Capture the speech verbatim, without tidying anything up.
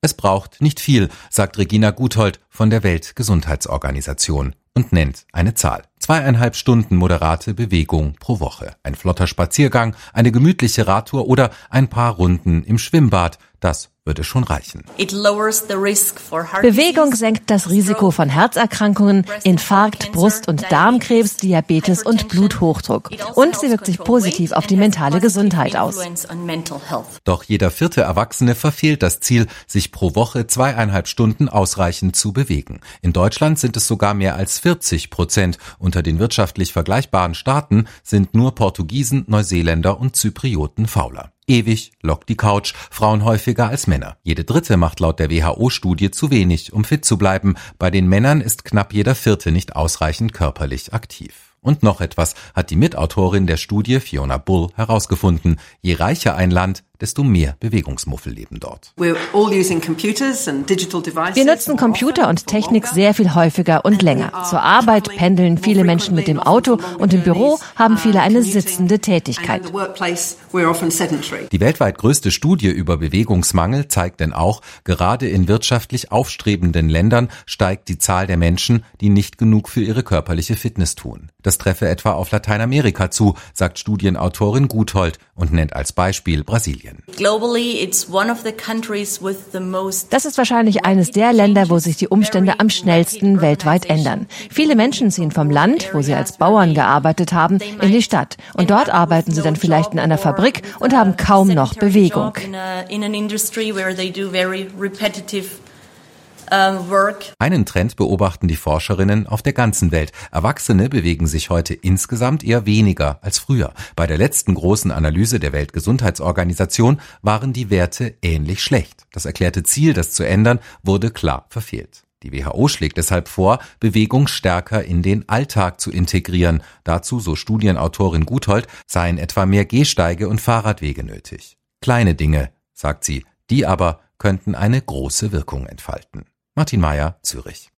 Es braucht nicht viel, sagt Regina Guthold von der Weltgesundheitsorganisation und nennt eine Zahl. Zweieinhalb Stunden moderate Bewegung pro Woche. Ein flotter Spaziergang, eine gemütliche Radtour oder ein paar Runden im Schwimmbad. Das würde schon reichen. Bewegung senkt das Risiko von Herzerkrankungen, Infarkt, Brust- und Darmkrebs, Diabetes und Bluthochdruck. Und sie wirkt sich positiv auf die mentale Gesundheit aus. Doch jeder vierte Erwachsene verfehlt das Ziel, sich pro Woche zweieinhalb Stunden ausreichend zu bewegen. In Deutschland sind es sogar mehr als vierzig Prozent. Unter den wirtschaftlich vergleichbaren Staaten sind nur Portugiesen, Neuseeländer und Zyprioten fauler. Ewig lockt die Couch, Frauen häufiger als Männer. Jede dritte macht laut der W H O-Studie zu wenig, um fit zu bleiben. Bei den Männern ist knapp jeder vierte nicht ausreichend körperlich aktiv. Und noch etwas hat die Mitautorin der Studie, Fiona Bull, herausgefunden. Je reicher ein Land, desto mehr Bewegungsmuffel leben dort. Wir nutzen Computer und Technik sehr viel häufiger und länger. Zur Arbeit pendeln viele Menschen mit dem Auto und im Büro haben viele eine sitzende Tätigkeit. Die weltweit größte Studie über Bewegungsmangel zeigt denn auch, gerade in wirtschaftlich aufstrebenden Ländern steigt die Zahl der Menschen, die nicht genug für ihre körperliche Fitness tun. Das treffe etwa auf Lateinamerika zu, sagt Studienautorin Guthold und nennt als Beispiel Brasilien. Das ist wahrscheinlich eines der Länder, wo sich die Umstände am schnellsten weltweit ändern. Viele Menschen ziehen vom Land, wo sie als Bauern gearbeitet haben, in die Stadt. Und dort arbeiten sie dann vielleicht in einer Fabrik und haben kaum noch Bewegung. Einen Trend beobachten die Forscherinnen auf der ganzen Welt. Erwachsene bewegen sich heute insgesamt eher weniger als früher. Bei der letzten großen Analyse der Weltgesundheitsorganisation waren die Werte ähnlich schlecht. Das erklärte Ziel, das zu ändern, wurde klar verfehlt. Die W H O schlägt deshalb vor, Bewegung stärker in den Alltag zu integrieren. Dazu, so Studienautorin Guthold, seien etwa mehr Gehsteige und Fahrradwege nötig. Kleine Dinge, sagt sie, die aber könnten eine große Wirkung entfalten. Martin Mayer, Zürich.